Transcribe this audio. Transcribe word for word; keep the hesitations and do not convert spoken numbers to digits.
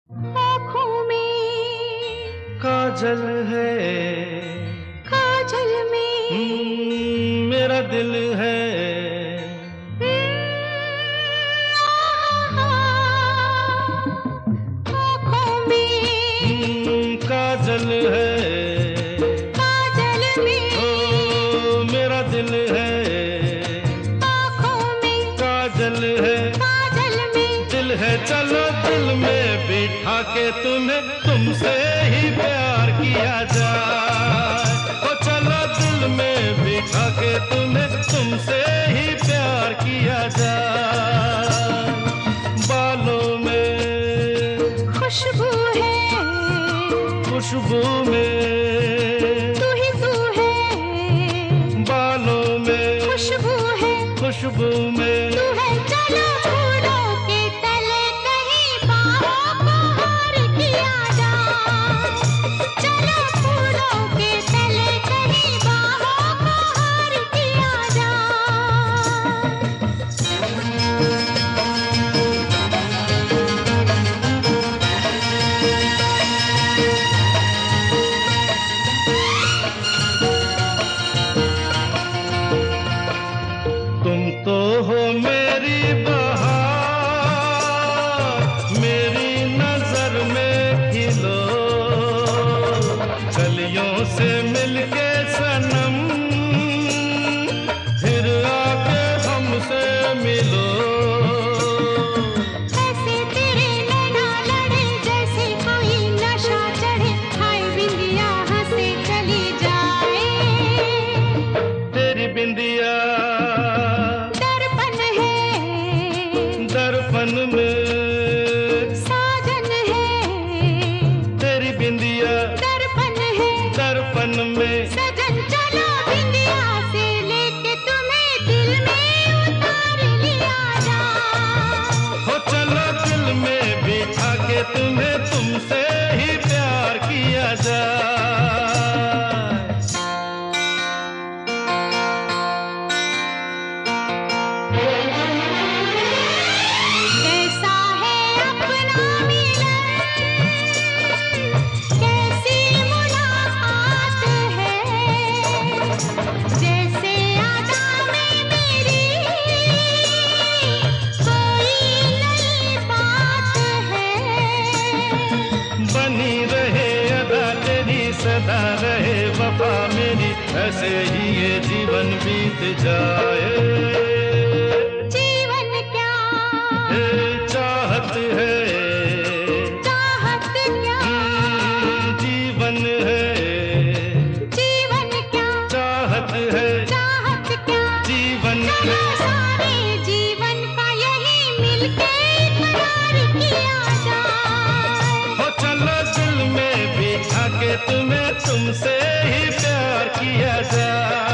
आँखों में काजल है, काजल में हम्म, मेरा दिल है। आँखों में हम्म, काजल है, काजल में ओ मेरा दिल है। आँखों में काजल है, काजल में दिल है, चलो दिल में बिठा के तुम्हें तुमसे ही प्यार किया जाए। ओ चलो दिल में बिठा के तुम्हें तुमसे ही प्यार किया जाए। बालों में खुशबू है, खुशबू में, तू ही तू है। बालों में खुशबू है, खुशबू में, तू है। चलो फूलों के तले कहीं बाहों को हार किया जाए। चलो फूलों के तले कहीं बाहों को हार किया जाए। तुम तो हो मेरी बहार, मेरी नजर में खिलो, कलियों से मिलके सनम, फिर आके हमसे मिलो। ऐसे तेरे नैना लड़े जैसे कोई नशा चढ़े, हाय बिंदिया हंसे चली जाए। तेरी बिंदिया दर्पण है, दर्पण में, साजन है। तेरी बिंदिया दर्पण है, दर्पण में, सजन। चलो बिंदिया से लेके तुम्हें दिल में उतार लिया जाए। हो चलो दिल में बिठा के तुम्हें तुमसे ही प्यार किया जाए। कैसा है अपना मिलन, कैसी मुलाकात है। जैसे आदा में मेरी कोई नई बात है। बनी रहे अदा तेरी, सदा रहे वफा मेरी, ऐसे ही ये जीवन बीत जाए। जीवन क्या, ये चाहत है, चाहत क्या, हम्म, जीवन है, जीवन क्या, चाहत है, चाहत क्या। जीवन चलो है। सारे जीवन का यही मिलके इकरार किया जाए। हो चलो दिल में बिठा के तुम्हें तुमसे ही प्यार किया जाए।